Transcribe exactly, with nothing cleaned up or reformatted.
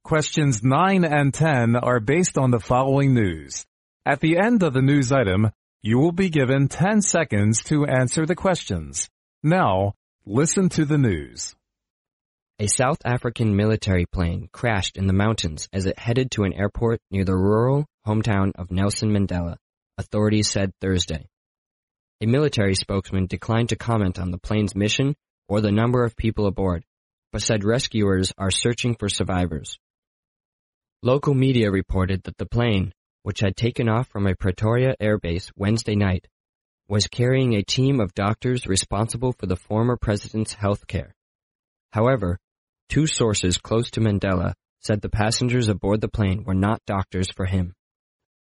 Questions nine and ten are based on the following news. At the end of the news item, you will be given ten seconds to answer the questions. Now, listen to the news. A South African military plane crashed in the mountains as it headed to an airport near the rural hometown of Nelson Mandela, authorities said Thursday. A military spokesman declined to comment on the plane's mission or the number of people aboard, but said rescuers are searching for survivors. Local media reported that the plane, which had taken off from a Pretoria air base Wednesday night, was carrying a team of doctors responsible for the former president's health care. However, two sources close to Mandela said the passengers aboard the plane were not doctors for him.